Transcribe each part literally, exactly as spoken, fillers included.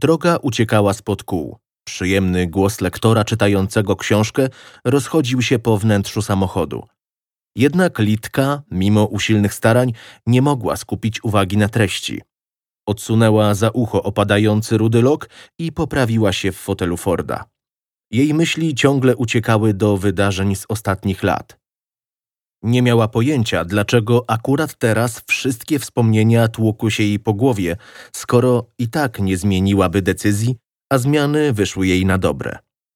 Droga uciekała spod kół. Przyjemny głos lektora czytającego książkę rozchodził się po wnętrzu samochodu. Jednak Litka, mimo usilnych starań, nie mogła skupić uwagi na treści. Odsunęła za ucho opadający rudy lok i poprawiła się w fotelu Forda. Jej myśli ciągle uciekały do wydarzeń z ostatnich lat. Nie miała pojęcia, dlaczego akurat teraz wszystkie wspomnienia tłukły się jej po głowie, skoro i tak nie zmieniłaby decyzji, a zmiany wyszły jej na dobre.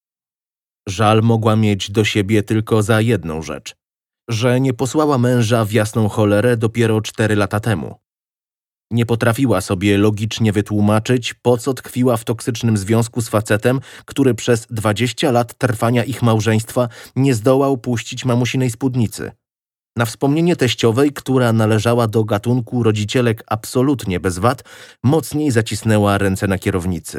Żal mogła mieć do siebie tylko za jedną rzecz, że nie posłała męża w jasną cholerę dopiero cztery lata temu. Nie potrafiła sobie logicznie wytłumaczyć, po co tkwiła w toksycznym związku z facetem, który przez dwadzieścia lat trwania ich małżeństwa nie zdołał puścić mamusinej spódnicy. Na wspomnienie teściowej, która należała do gatunku rodzicielek absolutnie bez wad, mocniej zacisnęła ręce na kierownicy.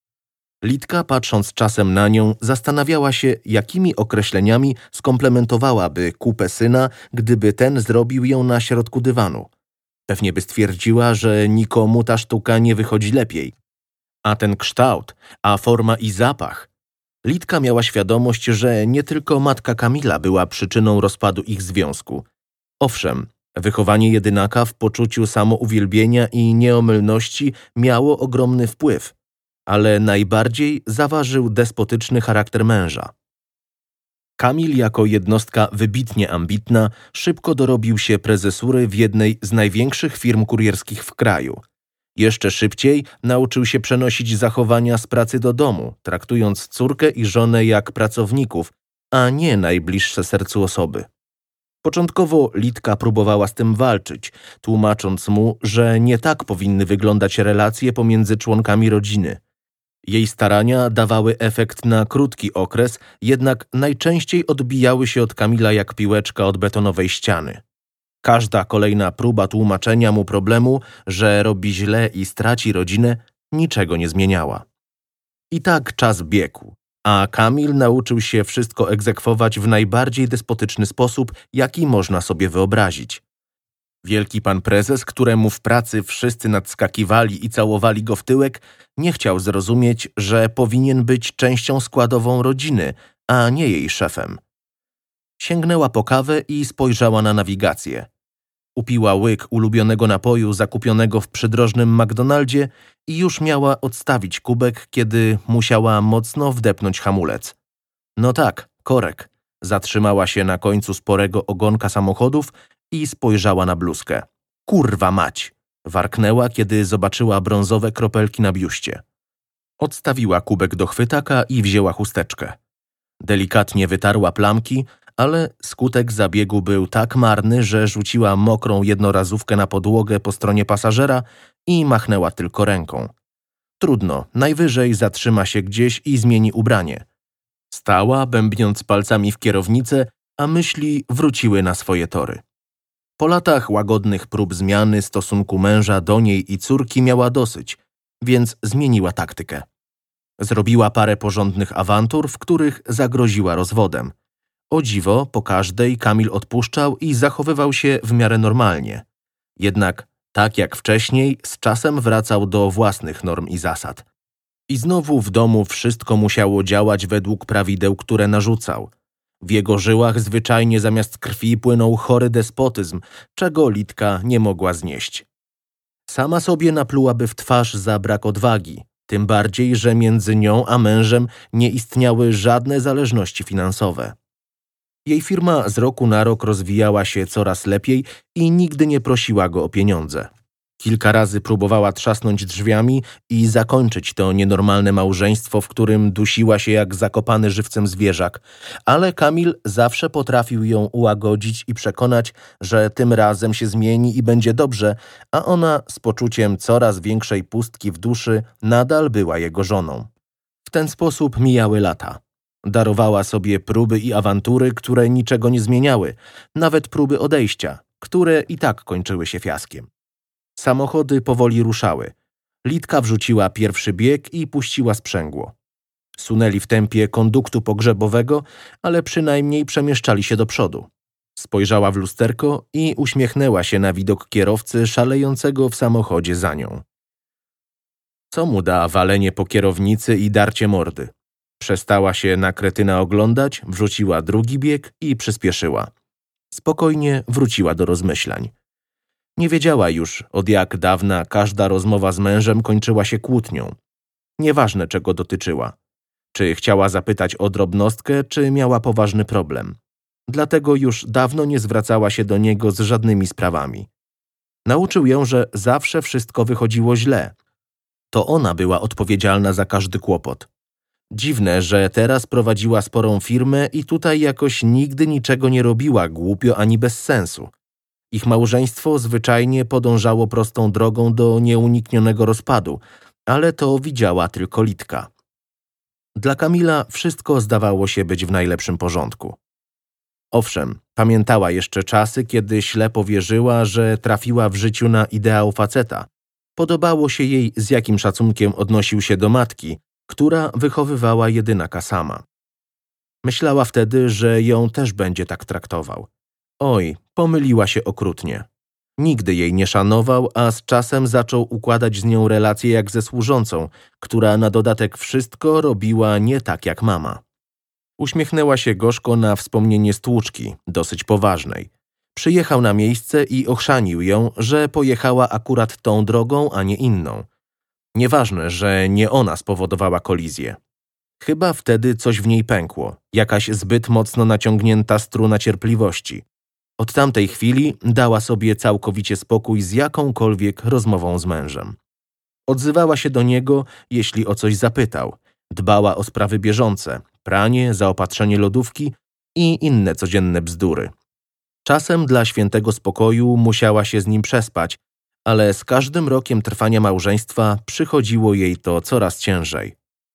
Litka, patrząc czasem na nią, zastanawiała się, jakimi określeniami skomplementowałaby kupę syna, gdyby ten zrobił ją na środku dywanu. Pewnie by stwierdziła, że nikomu ta sztuka nie wychodzi lepiej. A ten kształt, a forma i zapach. Litka miała świadomość, że nie tylko matka Kamila była przyczyną rozpadu ich związku. Owszem, wychowanie jedynaka w poczuciu samouwielbienia i nieomylności miało ogromny wpływ, ale najbardziej zaważył despotyczny charakter męża. Kamil jako jednostka wybitnie ambitna szybko dorobił się prezesury w jednej z największych firm kurierskich w kraju. Jeszcze szybciej nauczył się przenosić zachowania z pracy do domu, traktując córkę i żonę jak pracowników, a nie najbliższe sercu osoby. Początkowo Litka próbowała z tym walczyć, tłumacząc mu, że nie tak powinny wyglądać relacje pomiędzy członkami rodziny. Jej starania dawały efekt na krótki okres, jednak najczęściej odbijały się od Kamila jak piłeczka od betonowej ściany. Każda kolejna próba tłumaczenia mu problemu, że robi źle i straci rodzinę, niczego nie zmieniała. I tak czas biegł, a Kamil nauczył się wszystko egzekwować w najbardziej despotyczny sposób, jaki można sobie wyobrazić. Wielki pan prezes, któremu w pracy wszyscy nadskakiwali i całowali go w tyłek, nie chciał zrozumieć, że powinien być częścią składową rodziny, a nie jej szefem. Sięgnęła po kawę i spojrzała na nawigację. Upiła łyk ulubionego napoju zakupionego w przydrożnym McDonaldzie i już miała odstawić kubek, kiedy musiała mocno wdepnąć hamulec. No tak, korek. Zatrzymała się na końcu sporego ogonka samochodów i spojrzała na bluzkę. Kurwa mać! Warknęła, kiedy zobaczyła brązowe kropelki na biuście. Odstawiła kubek do chwytaka i wzięła chusteczkę. Delikatnie wytarła plamki, ale skutek zabiegu był tak marny, że rzuciła mokrą jednorazówkę na podłogę po stronie pasażera i machnęła tylko ręką. Trudno, najwyżej zatrzyma się gdzieś i zmieni ubranie. Stała, bębniąc palcami w kierownicę, a myśli wróciły na swoje tory. Po latach łagodnych prób zmiany stosunku męża do niej i córki miała dosyć, więc zmieniła taktykę. Zrobiła parę porządnych awantur, w których zagroziła rozwodem. O dziwo, po każdej Kamil odpuszczał i zachowywał się w miarę normalnie. Jednak, tak jak wcześniej, z czasem wracał do własnych norm i zasad. I znowu w domu wszystko musiało działać według prawideł, które narzucał. W jego żyłach zwyczajnie zamiast krwi płynął chory despotyzm, czego Litka nie mogła znieść. Sama sobie naplułaby w twarz za brak odwagi, tym bardziej, że między nią a mężem nie istniały żadne zależności finansowe. Jej firma z roku na rok rozwijała się coraz lepiej i nigdy nie prosiła go o pieniądze. Kilka razy próbowała trzasnąć drzwiami i zakończyć to nienormalne małżeństwo, w którym dusiła się jak zakopany żywcem zwierzak, ale Kamil zawsze potrafił ją ułagodzić i przekonać, że tym razem się zmieni i będzie dobrze, a ona z poczuciem coraz większej pustki w duszy nadal była jego żoną. W ten sposób mijały lata. Darowała sobie próby i awantury, które niczego nie zmieniały, nawet próby odejścia, które i tak kończyły się fiaskiem. Samochody powoli ruszały. Litka wrzuciła pierwszy bieg i puściła sprzęgło. Sunęli w tempie konduktu pogrzebowego, ale przynajmniej przemieszczali się do przodu. Spojrzała w lusterko i uśmiechnęła się na widok kierowcy szalejącego w samochodzie za nią. Co mu da walenie po kierownicy i darcie mordy? Przestała się na kretyna oglądać, wrzuciła drugi bieg i przyspieszyła. Spokojnie wróciła do rozmyślań. Nie wiedziała już, od jak dawna każda rozmowa z mężem kończyła się kłótnią. Nieważne, czego dotyczyła. Czy chciała zapytać o drobnostkę, czy miała poważny problem. Dlatego już dawno nie zwracała się do niego z żadnymi sprawami. Nauczył ją, że zawsze wszystko wychodziło źle. To ona była odpowiedzialna za każdy kłopot. Dziwne, że teraz prowadziła sporą firmę i tutaj jakoś nigdy niczego nie robiła głupio ani bez sensu. Ich małżeństwo zwyczajnie podążało prostą drogą do nieuniknionego rozpadu, ale to widziała tylko Litka. Dla Kamila wszystko zdawało się być w najlepszym porządku. Owszem, pamiętała jeszcze czasy, kiedy ślepo wierzyła, że trafiła w życiu na ideał faceta. Podobało się jej, z jakim szacunkiem odnosił się do matki, która wychowywała jedynaka sama. Myślała wtedy, że ją też będzie tak traktował. Oj, pomyliła się okrutnie. Nigdy jej nie szanował, a z czasem zaczął układać z nią relacje jak ze służącą, która na dodatek wszystko robiła nie tak jak mama. Uśmiechnęła się gorzko na wspomnienie stłuczki, dosyć poważnej. Przyjechał na miejsce i ochrzanił ją, że pojechała akurat tą drogą, a nie inną. Nieważne, że nie ona spowodowała kolizję. Chyba wtedy coś w niej pękło, jakaś zbyt mocno naciągnięta struna cierpliwości. Od tamtej chwili dała sobie całkowicie spokój z jakąkolwiek rozmową z mężem. Odzywała się do niego, jeśli o coś zapytał. Dbała o sprawy bieżące, pranie, zaopatrzenie lodówki i inne codzienne bzdury. Czasem dla świętego spokoju musiała się z nim przespać, ale z każdym rokiem trwania małżeństwa przychodziło jej to coraz ciężej.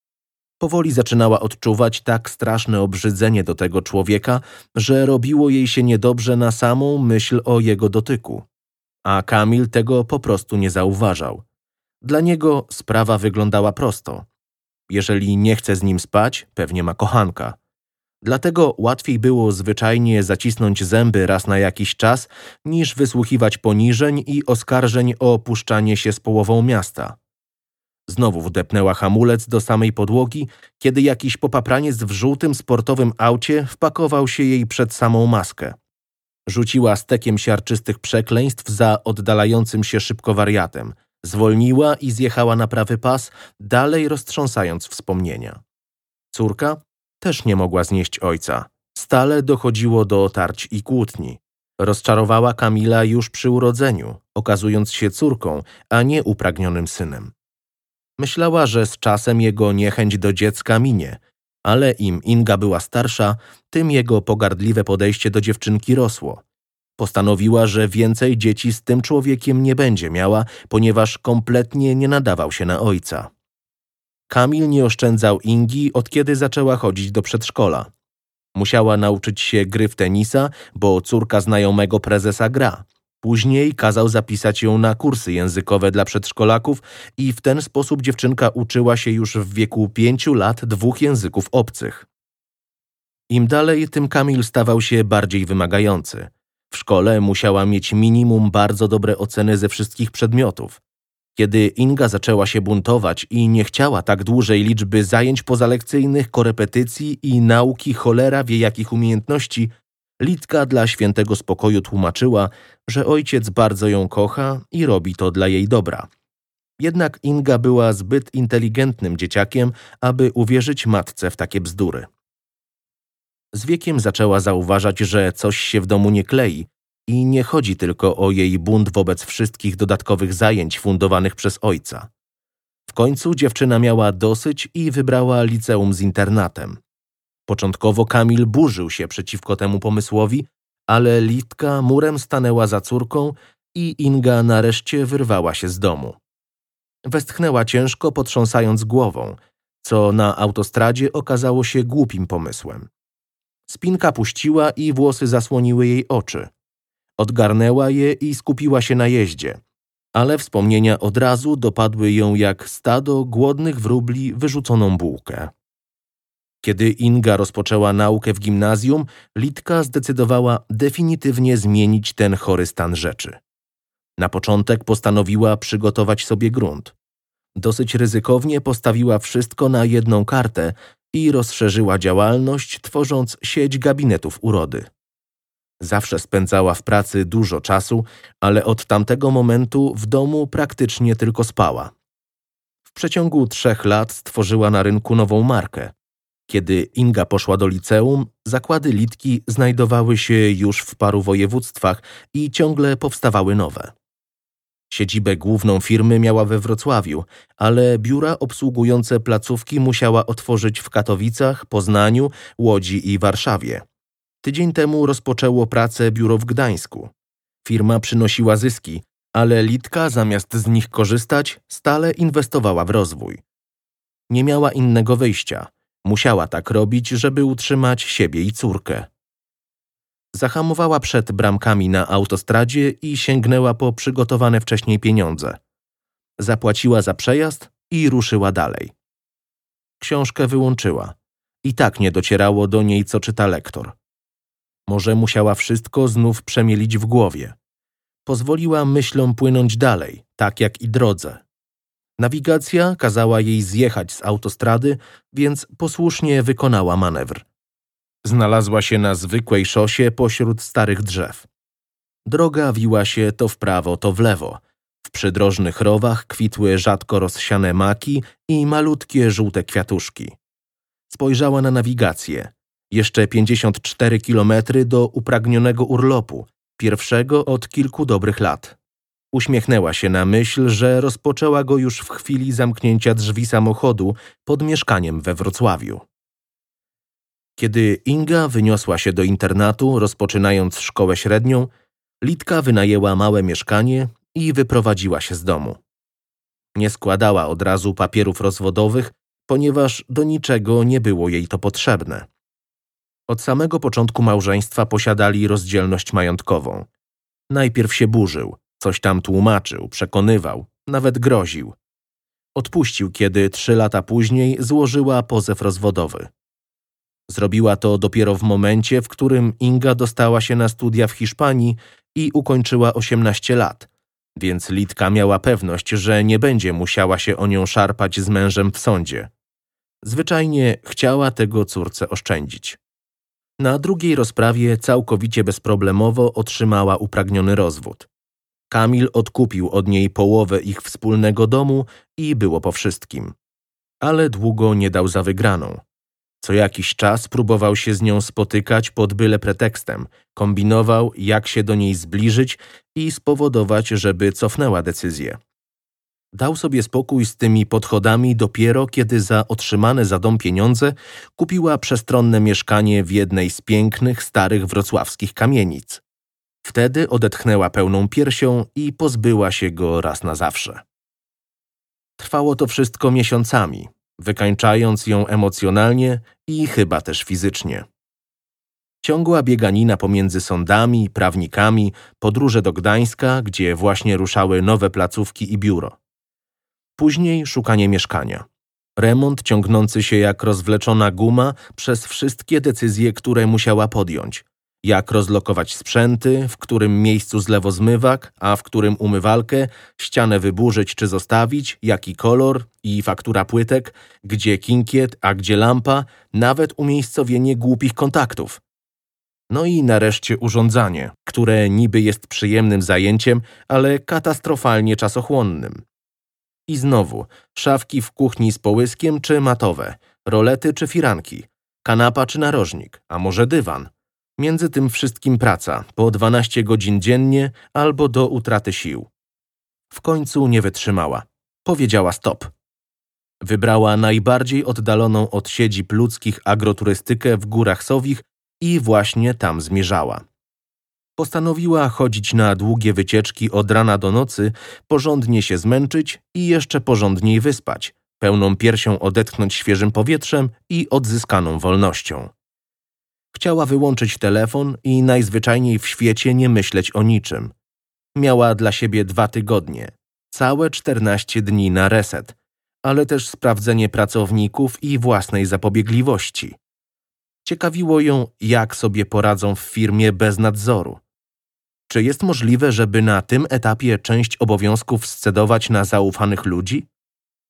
Powoli zaczynała odczuwać tak straszne obrzydzenie do tego człowieka, że robiło jej się niedobrze na samą myśl o jego dotyku. A Kamil tego po prostu nie zauważał. Dla niego sprawa wyglądała prosto. Jeżeli nie chce z nim spać, pewnie ma kochanka. Dlatego łatwiej było zwyczajnie zacisnąć zęby raz na jakiś czas, niż wysłuchiwać poniżeń i oskarżeń o opuszczanie się z połową miasta. Znowu wdepnęła hamulec do samej podłogi, kiedy jakiś popapraniec w żółtym sportowym aucie wpakował się jej przed samą maskę. Rzuciła stekiem siarczystych przekleństw za oddalającym się szybko wariatem. Zwolniła i zjechała na prawy pas, dalej roztrząsając wspomnienia. Córka też nie mogła znieść ojca. Stale dochodziło do tarć i kłótni. Rozczarowała Kamila już przy urodzeniu, okazując się córką, a nie upragnionym synem. Myślała, że z czasem jego niechęć do dziecka minie, ale im Inga była starsza, tym jego pogardliwe podejście do dziewczynki rosło. Postanowiła, że więcej dzieci z tym człowiekiem nie będzie miała, ponieważ kompletnie nie nadawał się na ojca. Kamil nie oszczędzał Ingi, od kiedy zaczęła chodzić do przedszkola. Musiała nauczyć się gry w tenisa, bo córka znajomego prezesa gra. Później kazał zapisać ją na kursy językowe dla przedszkolaków i w ten sposób dziewczynka uczyła się już w wieku pięciu lat dwóch języków obcych. Im dalej, tym Kamil stawał się bardziej wymagający. W szkole musiała mieć minimum bardzo dobre oceny ze wszystkich przedmiotów. Kiedy Inga zaczęła się buntować i nie chciała tak dłużej liczby zajęć pozalekcyjnych, korepetycji i nauki cholera wie jakich umiejętności, Litka dla świętego spokoju tłumaczyła, że ojciec bardzo ją kocha i robi to dla jej dobra. Jednak Inga była zbyt inteligentnym dzieciakiem, aby uwierzyć matce w takie bzdury. Z wiekiem zaczęła zauważać, że coś się w domu nie klei i nie chodzi tylko o jej bunt wobec wszystkich dodatkowych zajęć fundowanych przez ojca. W końcu dziewczyna miała dosyć i wybrała liceum z internatem. Początkowo Kamil burzył się przeciwko temu pomysłowi, ale Litka murem stanęła za córką i Inga nareszcie wyrwała się z domu. Westchnęła ciężko, potrząsając głową, co na autostradzie okazało się głupim pomysłem. Spinka puściła i włosy zasłoniły jej oczy. Odgarnęła je i skupiła się na jeździe, ale wspomnienia od razu dopadły ją jak stado głodnych wróbli wyrzuconą bułkę. Kiedy Inga rozpoczęła naukę w gimnazjum, Litka zdecydowała definitywnie zmienić ten chory stan rzeczy. Na początek postanowiła przygotować sobie grunt. Dosyć ryzykownie postawiła wszystko na jedną kartę i rozszerzyła działalność, tworząc sieć gabinetów urody. Zawsze spędzała w pracy dużo czasu, ale od tamtego momentu w domu praktycznie tylko spała. W przeciągu trzech lat stworzyła na rynku nową markę. Kiedy Inga poszła do liceum, zakłady Litki znajdowały się już w paru województwach i ciągle powstawały nowe. Siedzibę główną firmy miała we Wrocławiu, ale biura obsługujące placówki musiała otworzyć w Katowicach, Poznaniu, Łodzi i Warszawie. Tydzień temu rozpoczęło pracę biuro w Gdańsku. Firma przynosiła zyski, ale Litka zamiast z nich korzystać, stale inwestowała w rozwój. Nie miała innego wyjścia. Musiała tak robić, żeby utrzymać siebie i córkę. Zahamowała przed bramkami na autostradzie i sięgnęła po przygotowane wcześniej pieniądze. Zapłaciła za przejazd i ruszyła dalej. Książkę wyłączyła. I tak nie docierało do niej, co czyta lektor. Może musiała wszystko znów przemielić w głowie. Pozwoliła myślom płynąć dalej, tak jak i drodze. Nawigacja kazała jej zjechać z autostrady, więc posłusznie wykonała manewr. Znalazła się na zwykłej szosie pośród starych drzew. Droga wiła się to w prawo, to w lewo. W przydrożnych rowach kwitły rzadko rozsiane maki i malutkie żółte kwiatuszki. Spojrzała na nawigację. Jeszcze pięćdziesiąt cztery kilometry do upragnionego urlopu, pierwszego od kilku dobrych lat. Uśmiechnęła się na myśl, że rozpoczęła go już w chwili zamknięcia drzwi samochodu pod mieszkaniem we Wrocławiu. Kiedy Inga wyniosła się do internatu, rozpoczynając szkołę średnią, Litka wynajęła małe mieszkanie i wyprowadziła się z domu. Nie składała od razu papierów rozwodowych, ponieważ do niczego nie było jej to potrzebne. Od samego początku małżeństwa posiadali rozdzielność majątkową. Najpierw się burzył, coś tam tłumaczył, przekonywał, nawet groził. Odpuścił, kiedy trzy lata później złożyła pozew rozwodowy. Zrobiła to dopiero w momencie, w którym Inga dostała się na studia w Hiszpanii i ukończyła osiemnaście lat, więc Litka miała pewność, że nie będzie musiała się o nią szarpać z mężem w sądzie. Zwyczajnie chciała tego córce oszczędzić. Na drugiej rozprawie całkowicie bezproblemowo otrzymała upragniony rozwód. Kamil odkupił od niej połowę ich wspólnego domu i było po wszystkim. Ale długo nie dał za wygraną. Co jakiś czas próbował się z nią spotykać pod byle pretekstem, kombinował, jak się do niej zbliżyć i spowodować, żeby cofnęła decyzję. Dał sobie spokój z tymi podchodami dopiero, kiedy za otrzymane za dom pieniądze kupiła przestronne mieszkanie w jednej z pięknych, starych wrocławskich kamienic. Wtedy odetchnęła pełną piersią i pozbyła się go raz na zawsze. Trwało to wszystko miesiącami, wykańczając ją emocjonalnie i chyba też fizycznie. Ciągła bieganina pomiędzy sądami, prawnikami, podróże do Gdańska, gdzie właśnie ruszały nowe placówki i biuro. Później szukanie mieszkania. Remont ciągnący się jak rozwleczona guma przez wszystkie decyzje, które musiała podjąć. Jak rozlokować sprzęty, w którym miejscu zlewozmywak, a w którym umywalkę, ścianę wyburzyć czy zostawić, jaki kolor i faktura płytek, gdzie kinkiet, a gdzie lampa, nawet umiejscowienie głupich kontaktów. No i nareszcie urządzanie, które niby jest przyjemnym zajęciem, ale katastrofalnie czasochłonnym. I znowu, szafki w kuchni z połyskiem czy matowe, rolety czy firanki, kanapa czy narożnik, a może dywan. Między tym wszystkim praca, po dwanaście godzin dziennie albo do utraty sił. W końcu nie wytrzymała. Powiedziała stop. Wybrała najbardziej oddaloną od siedzib ludzkich agroturystykę w Górach Sowich i właśnie tam zmierzała. Postanowiła chodzić na długie wycieczki od rana do nocy, porządnie się zmęczyć i jeszcze porządniej wyspać, pełną piersią odetchnąć świeżym powietrzem i odzyskaną wolnością. Chciała wyłączyć telefon i najzwyczajniej w świecie nie myśleć o niczym. Miała dla siebie dwa tygodnie, całe czternaście dni na reset, ale też sprawdzenie pracowników i własnej zapobiegliwości. Ciekawiło ją, jak sobie poradzą w firmie bez nadzoru. Czy jest możliwe, żeby na tym etapie część obowiązków scedować na zaufanych ludzi?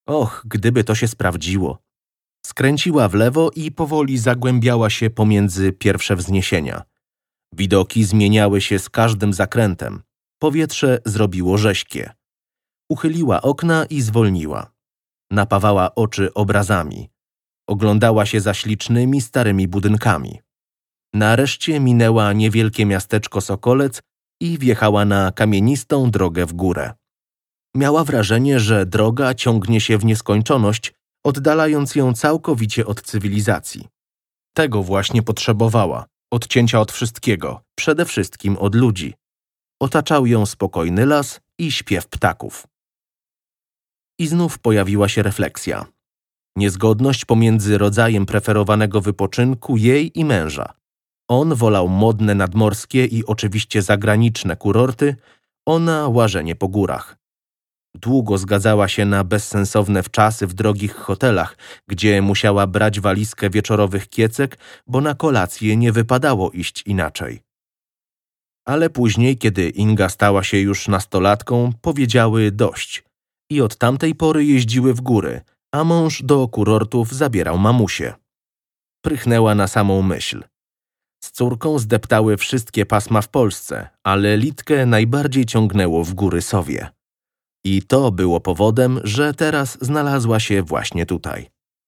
Och, gdyby to się sprawdziło. Skręciła w lewo i powoli zagłębiała się pomiędzy pierwsze wzniesienia. Widoki zmieniały się z każdym zakrętem. Powietrze zrobiło rześkie. Uchyliła okna i zwolniła. Napawała oczy obrazami. Oglądała się za ślicznymi, starymi budynkami. Nareszcie minęła niewielkie miasteczko Sokolec i wjechała na kamienistą drogę w górę. Miała wrażenie, że droga ciągnie się w nieskończoność, oddalając ją całkowicie od cywilizacji. Tego właśnie potrzebowała, odcięcia od wszystkiego, przede wszystkim od ludzi. Otaczał ją spokojny las i śpiew ptaków. I znów pojawiła się refleksja. Niezgodność pomiędzy rodzajem preferowanego wypoczynku jej i męża. On wolał modne nadmorskie i oczywiście zagraniczne kurorty, ona łażenie po górach. Długo zgadzała się na bezsensowne wczasy w drogich hotelach, gdzie musiała brać walizkę wieczorowych kiecek, bo na kolację nie wypadało iść inaczej. Ale później, kiedy Inga stała się już nastolatką, powiedziały dość i od tamtej pory jeździły w góry, a mąż do kurortów zabierał mamusię. Prychnęła na samą myśl. Z córką zdeptały wszystkie pasma w Polsce, ale Litkę najbardziej ciągnęło w góry Sowie. I to było powodem, że teraz znalazła się właśnie tutaj.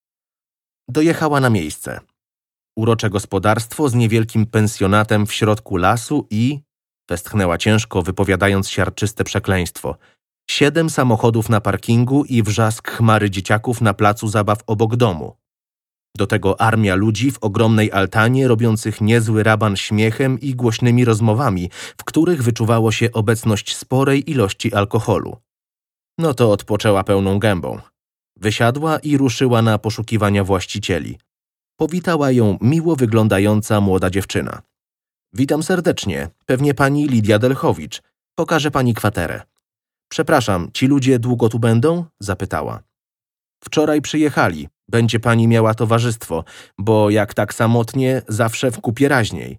Dojechała na miejsce. Urocze gospodarstwo z niewielkim pensjonatem w środku lasu i... westchnęła ciężko, wypowiadając siarczyste przekleństwo. Siedem samochodów na parkingu i wrzask chmary dzieciaków na placu zabaw obok domu. Do tego armia ludzi w ogromnej altanie robiących niezły raban śmiechem i głośnymi rozmowami, w których wyczuwało się obecność sporej ilości alkoholu. No to odpoczęła pełną gębą. Wysiadła i ruszyła na poszukiwania właścicieli. Powitała ją miło wyglądająca młoda dziewczyna. Witam serdecznie, pewnie pani Lidia Delchowicz. Pokażę pani kwaterę. Przepraszam, ci ludzie długo tu będą? Zapytała. Wczoraj przyjechali. Będzie pani miała towarzystwo, bo jak tak samotnie, zawsze w kupie raźniej.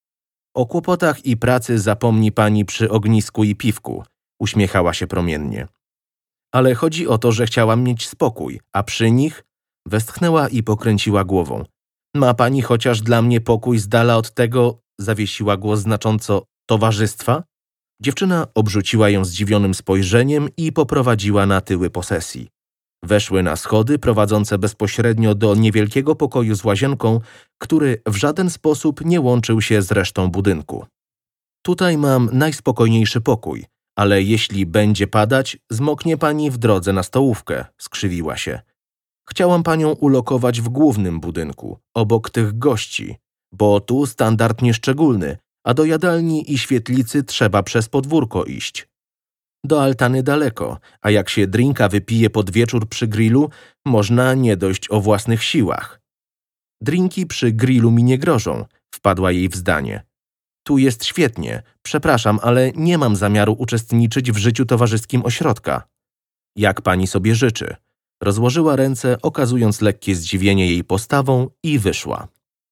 O kłopotach i pracy zapomni pani przy ognisku i piwku, uśmiechała się promiennie. Ale chodzi o to, że chciałam mieć spokój, a przy nich westchnęła i pokręciła głową. Ma pani chociaż dla mnie pokój z dala od tego, zawiesiła głos znacząco, towarzystwa? Dziewczyna obrzuciła ją zdziwionym spojrzeniem i poprowadziła na tyły posesji. Weszły na schody prowadzące bezpośrednio do niewielkiego pokoju z łazienką, który w żaden sposób nie łączył się z resztą budynku. Tutaj mam najspokojniejszy pokój, ale jeśli będzie padać, zmoknie pani w drodze na stołówkę, skrzywiła się. Chciałam panią ulokować w głównym budynku, obok tych gości, bo tu standard nieszczególny, a do jadalni i świetlicy trzeba przez podwórko iść. Do altany daleko, a jak się drinka wypije pod wieczór przy grillu, można nie dojść o własnych siłach. Drinki przy grillu mi nie grożą, wpadła jej w zdanie. Tu jest świetnie, przepraszam, ale nie mam zamiaru uczestniczyć w życiu towarzyskim ośrodka. Jak pani sobie życzy. Rozłożyła ręce, okazując lekkie zdziwienie jej postawą i wyszła.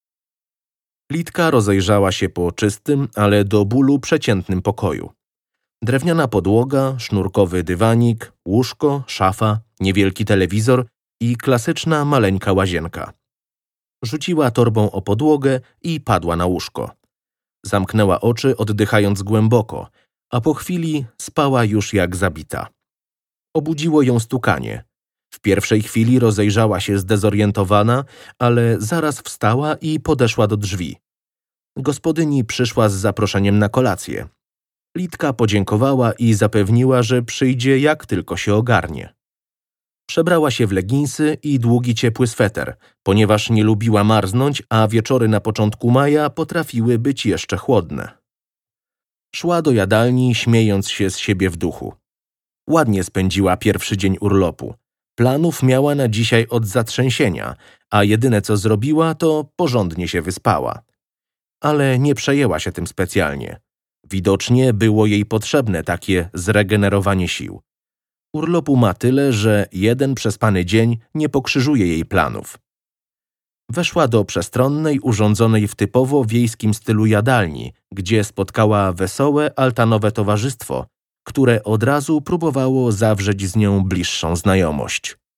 Litka rozejrzała się po czystym, ale do bólu przeciętnym pokoju. Drewniana podłoga, sznurkowy dywanik, łóżko, szafa, niewielki telewizor i klasyczna maleńka łazienka. Rzuciła torbą o podłogę i padła na łóżko. Zamknęła oczy, oddychając głęboko, a po chwili spała już jak zabita. Obudziło ją stukanie. W pierwszej chwili rozejrzała się zdezorientowana, ale zaraz wstała i podeszła do drzwi. Gospodyni przyszła z zaproszeniem na kolację. Litka podziękowała i zapewniła, że przyjdzie jak tylko się ogarnie. Przebrała się w leginsy i długi ciepły sweter, ponieważ nie lubiła marznąć, a wieczory na początku maja potrafiły być jeszcze chłodne. Szła do jadalni, śmiejąc się z siebie w duchu. Ładnie spędziła pierwszy dzień urlopu. Planów miała na dzisiaj od zatrzęsienia, a jedyne co zrobiła, to porządnie się wyspała. Ale nie przejęła się tym specjalnie. Widocznie było jej potrzebne takie zregenerowanie sił. Urlopu ma tyle, że jeden przespany dzień nie pokrzyżuje jej planów. Weszła do przestronnej, urządzonej w typowo wiejskim stylu jadalni, gdzie spotkała wesołe, altanowe towarzystwo, które od razu próbowało zawrzeć z nią bliższą znajomość.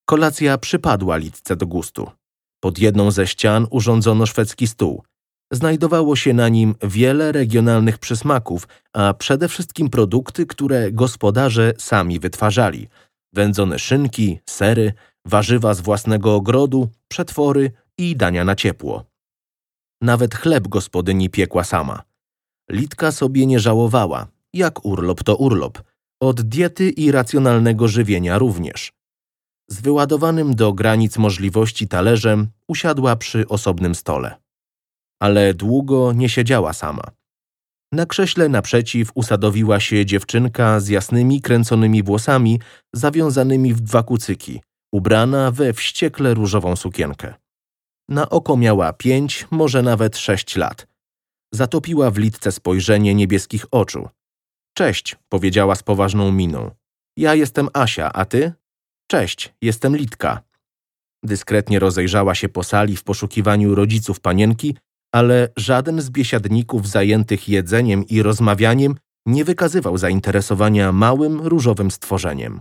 Kolacja przypadła Litce do gustu. Pod jedną ze ścian urządzono szwedzki stół. Znajdowało się na nim wiele regionalnych przysmaków, a przede wszystkim produkty, które gospodarze sami wytwarzali. Wędzone szynki, sery, warzywa z własnego ogrodu, przetwory i dania na ciepło. Nawet chleb gospodyni piekła sama. Litka sobie nie żałowała, jak urlop to urlop, od diety i racjonalnego żywienia również. Z wyładowanym do granic możliwości talerzem usiadła przy osobnym stole. Ale długo nie siedziała sama. Na krześle naprzeciw usadowiła się dziewczynka z jasnymi, kręconymi włosami, zawiązanymi w dwa kucyki, ubrana we wściekle różową sukienkę. Na oko miała pięć, może nawet sześć lat. Zatopiła w Litce spojrzenie niebieskich oczu. Cześć, powiedziała z poważną miną. Ja jestem Asia, a ty? Cześć, jestem Litka. Dyskretnie rozejrzała się po sali w poszukiwaniu rodziców panienki, ale żaden z biesiadników zajętych jedzeniem i rozmawianiem nie wykazywał zainteresowania małym, różowym stworzeniem.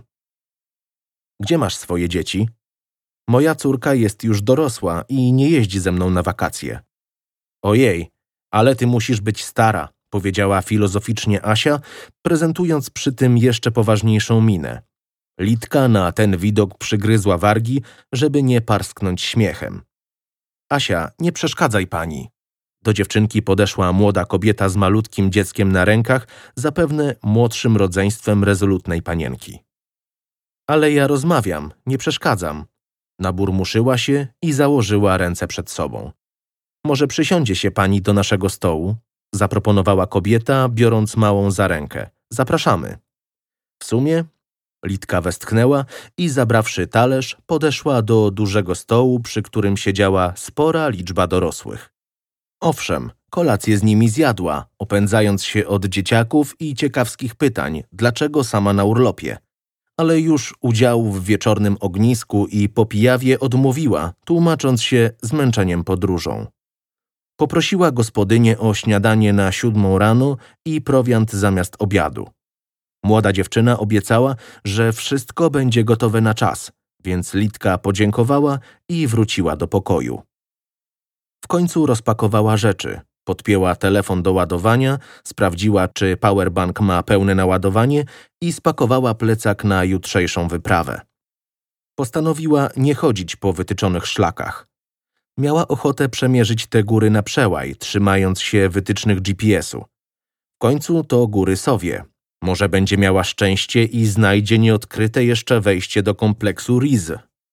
Gdzie masz swoje dzieci? Moja córka jest już dorosła i nie jeździ ze mną na wakacje. Ojej, ale ty musisz być stara, powiedziała filozoficznie Asia, prezentując przy tym jeszcze poważniejszą minę. Litka na ten widok przygryzła wargi, żeby nie parsknąć śmiechem. Asia, nie przeszkadzaj pani. Do dziewczynki podeszła młoda kobieta z malutkim dzieckiem na rękach, zapewne młodszym rodzeństwem rezolutnej panienki. Ale ja rozmawiam, nie przeszkadzam. Naburmuszyła się i założyła ręce przed sobą. Może przysiądzie się pani do naszego stołu? Zaproponowała kobieta, biorąc małą za rękę. Zapraszamy. W sumie Litka westchnęła i zabrawszy talerz, podeszła do dużego stołu, przy którym siedziała spora liczba dorosłych. Owszem, kolację z nimi zjadła, opędzając się od dzieciaków i ciekawskich pytań, dlaczego sama na urlopie. Ale już udziału w wieczornym ognisku i po pijawie odmówiła, tłumacząc się zmęczeniem podróżą. Poprosiła gospodynię o śniadanie na siódmą rano i prowiant zamiast obiadu. Młoda dziewczyna obiecała, że wszystko będzie gotowe na czas, więc Litka podziękowała i wróciła do pokoju. W końcu rozpakowała rzeczy, podpięła telefon do ładowania, sprawdziła, czy powerbank ma pełne naładowanie i spakowała plecak na jutrzejszą wyprawę. Postanowiła nie chodzić po wytyczonych szlakach. Miała ochotę przemierzyć te góry na przełaj, trzymając się wytycznych G P S u. W końcu to góry Sowie. Może będzie miała szczęście i znajdzie nieodkryte jeszcze wejście do kompleksu Riz.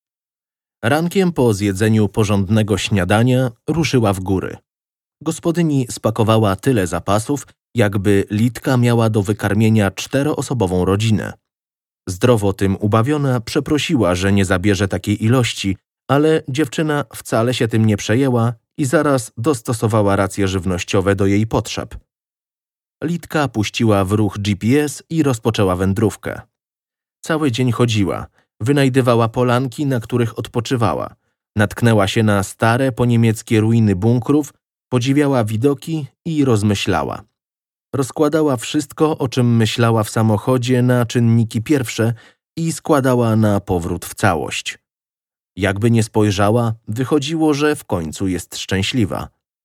Rankiem po zjedzeniu porządnego śniadania ruszyła w góry. Gospodyni spakowała tyle zapasów, jakby Litka miała do wykarmienia czteroosobową rodzinę. Zdrowo tym ubawiona przeprosiła, że nie zabierze takiej ilości, ale dziewczyna wcale się tym nie przejęła i zaraz dostosowała racje żywnościowe do jej potrzeb. Litka puściła w ruch G P S i rozpoczęła wędrówkę. Cały dzień chodziła, wynajdywała polanki, na których odpoczywała, natknęła się na stare poniemieckie ruiny bunkrów, podziwiała widoki i rozmyślała. Rozkładała wszystko, o czym myślała w samochodzie, na czynniki pierwsze i składała na powrót w całość. Jakby nie spojrzała, wychodziło, że w końcu jest szczęśliwa.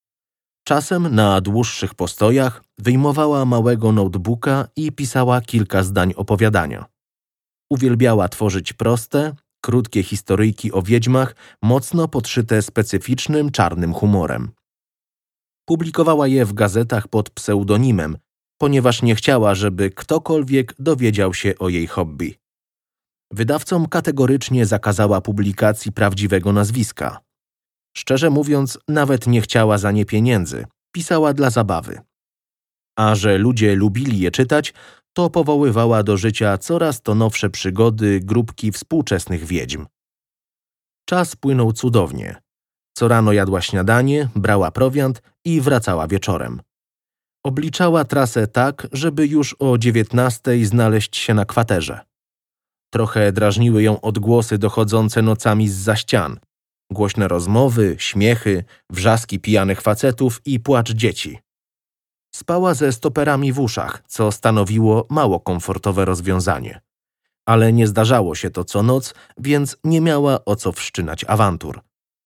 Czasem na dłuższych postojach wyjmowała małego notebooka i pisała kilka zdań opowiadania. Uwielbiała tworzyć proste, krótkie historyjki o wiedźmach, mocno podszyte specyficznym, czarnym humorem. Publikowała je w gazetach pod pseudonimem, ponieważ nie chciała, żeby ktokolwiek dowiedział się o jej hobby. Wydawcom kategorycznie zakazała publikacji prawdziwego nazwiska. Szczerze mówiąc, nawet nie chciała za nie pieniędzy, pisała dla zabawy. A że ludzie lubili je czytać, to powoływała do życia coraz to nowsze przygody grupki współczesnych wiedźm. Czas płynął cudownie. Co rano jadła śniadanie, brała prowiant i wracała wieczorem. Obliczała trasę tak, żeby już o dziewiętnastej znaleźć się na kwaterze. Trochę drażniły ją odgłosy dochodzące nocami zza ścian. Głośne rozmowy, śmiechy, wrzaski pijanych facetów i płacz dzieci. Spała ze stoperami w uszach, co stanowiło mało komfortowe rozwiązanie. Ale nie zdarzało się to co noc, więc nie miała o co wszczynać awantur.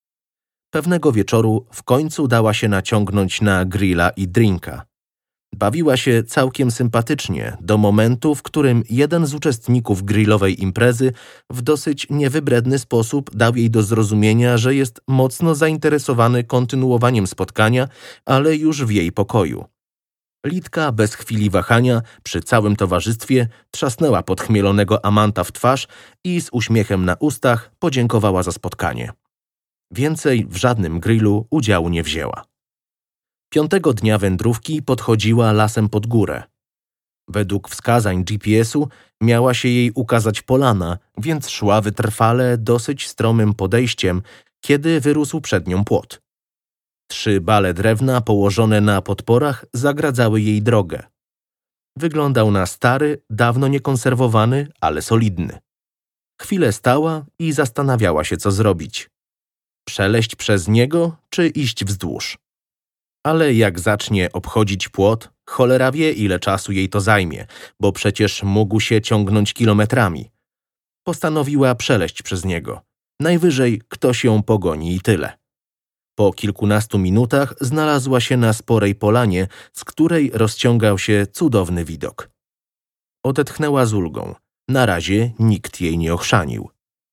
Pewnego wieczoru w końcu dała się naciągnąć na grilla i drinka. Bawiła się całkiem sympatycznie do momentu, w którym jeden z uczestników grillowej imprezy w dosyć niewybredny sposób dał jej do zrozumienia, że jest mocno zainteresowany kontynuowaniem spotkania, ale już w jej pokoju. Litka bez chwili wahania przy całym towarzystwie trzasnęła podchmielonego amanta w twarz i z uśmiechem na ustach podziękowała za spotkanie. Więcej w żadnym grillu udziału nie wzięła. Piątego dnia wędrówki podchodziła lasem pod górę. Według wskazań G P S u miała się jej ukazać polana, więc szła wytrwale dosyć stromym podejściem, kiedy wyrósł przed nią płot. Trzy bale drewna położone na podporach zagradzały jej drogę. Wyglądał na stary, dawno niekonserwowany, ale solidny. Chwilę stała i zastanawiała się, co zrobić. Przeleść przez niego, czy iść wzdłuż. Ale jak zacznie obchodzić płot, cholera wie, ile czasu jej to zajmie, bo przecież mógł się ciągnąć kilometrami. Postanowiła przeleść przez niego. Najwyżej ktoś ją pogoni i tyle. Po kilkunastu minutach znalazła się na sporej polanie, z której rozciągał się cudowny widok. Odetchnęła z ulgą. Na razie nikt jej nie ochrzanił.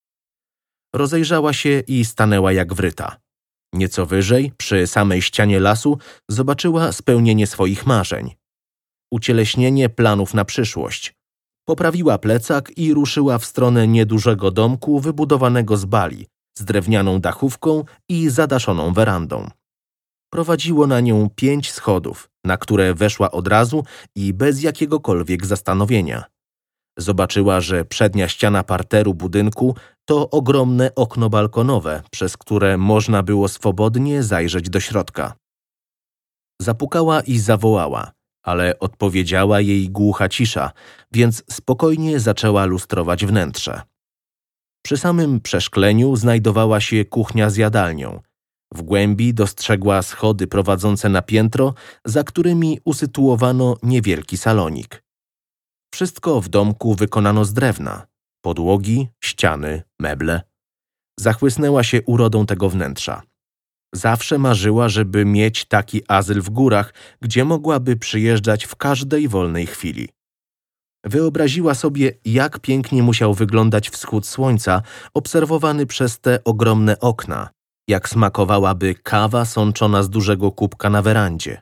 Rozejrzała się i stanęła jak wryta. Nieco wyżej, przy samej ścianie lasu, zobaczyła spełnienie swoich marzeń. Ucieleśnienie planów na przyszłość. Poprawiła plecak i ruszyła w stronę niedużego domku wybudowanego z bali, z drewnianą dachówką i zadaszoną werandą. Prowadziło na nią pięć schodów, na które weszła od razu i bez jakiegokolwiek zastanowienia. Zobaczyła, że przednia ściana parteru budynku to ogromne okno balkonowe, przez które można było swobodnie zajrzeć do środka. Zapukała i zawołała, ale odpowiedziała jej głucha cisza, więc spokojnie zaczęła lustrować wnętrze. Przy samym przeszkleniu znajdowała się kuchnia z jadalnią. W głębi dostrzegła schody prowadzące na piętro, za którymi usytuowano niewielki salonik. Wszystko w domku wykonano z drewna. Podłogi, ściany, meble. Zachłysnęła się urodą tego wnętrza. Zawsze marzyła, żeby mieć taki azyl w górach, gdzie mogłaby przyjeżdżać w każdej wolnej chwili. Wyobraziła sobie, jak pięknie musiał wyglądać wschód słońca, obserwowany przez te ogromne okna, jak smakowałaby kawa sączona z dużego kubka na werandzie.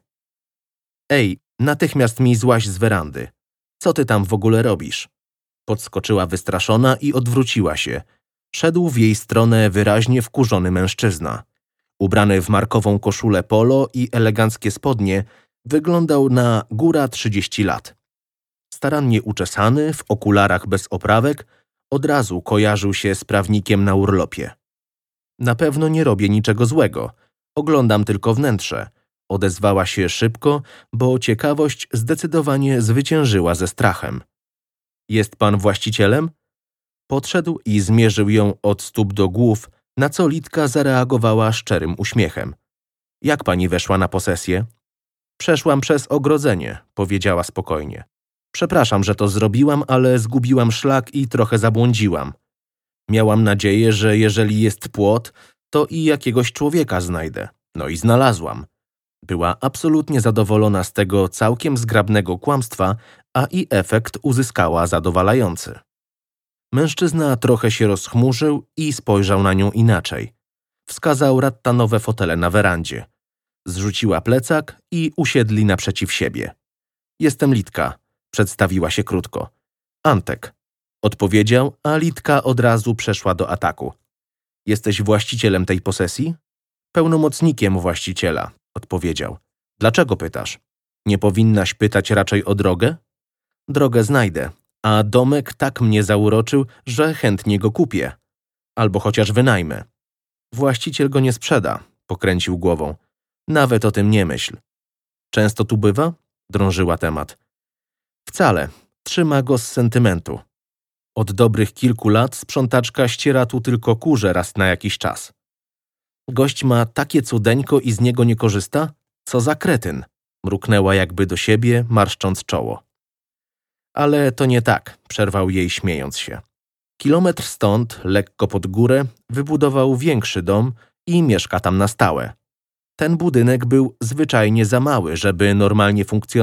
Ej, natychmiast mi złaź z werandy. Co ty tam w ogóle robisz? Podskoczyła wystraszona i odwróciła się. Szedł w jej stronę wyraźnie wkurzony mężczyzna. Ubrany w markową koszulę polo i eleganckie spodnie, wyglądał na góra trzydzieści lat. Starannie uczesany, w okularach bez oprawek, od razu kojarzył się z prawnikiem na urlopie. Na pewno nie robię niczego złego. Oglądam tylko wnętrze. Odezwała się szybko, bo ciekawość zdecydowanie zwyciężyła ze strachem. Jest pan właścicielem? Podszedł i zmierzył ją od stóp do głów, na co Litka zareagowała szczerym uśmiechem. Jak pani weszła na posesję? Przeszłam przez ogrodzenie, powiedziała spokojnie. Przepraszam, że to zrobiłam, ale zgubiłam szlak i trochę zabłądziłam. Miałam nadzieję, że jeżeli jest płot, to i jakiegoś człowieka znajdę. No i znalazłam. Była absolutnie zadowolona z tego całkiem zgrabnego kłamstwa, a i efekt uzyskała zadowalający. Mężczyzna trochę się rozchmurzył i spojrzał na nią inaczej. Wskazał rattanowe fotele na werandzie. Zrzuciła plecak i usiedli naprzeciw siebie. Jestem Litka, przedstawiła się krótko. Antek, odpowiedział, a Litka od razu przeszła do ataku. Jesteś właścicielem tej posesji? Pełnomocnikiem właściciela, odpowiedział. Dlaczego pytasz? Nie powinnaś pytać raczej o drogę? Drogę znajdę, a domek tak mnie zauroczył, że chętnie go kupię. Albo chociaż wynajmę. Właściciel go nie sprzeda, pokręcił głową. Nawet o tym nie myśl. Często tu bywa? Drążyła temat. Wcale. Trzyma go z sentymentu. Od dobrych kilku lat sprzątaczka ściera tu tylko kurze raz na jakiś czas. Gość ma takie cudeńko i z niego nie korzysta? Co za kretyn! Mruknęła jakby do siebie, marszcząc czoło. Ale to nie tak, przerwał jej śmiejąc się. Kilometr stąd, lekko pod górę, wybudował większy dom i mieszka tam na stałe. Ten budynek był zwyczajnie za mały, żeby normalnie funkcjonować.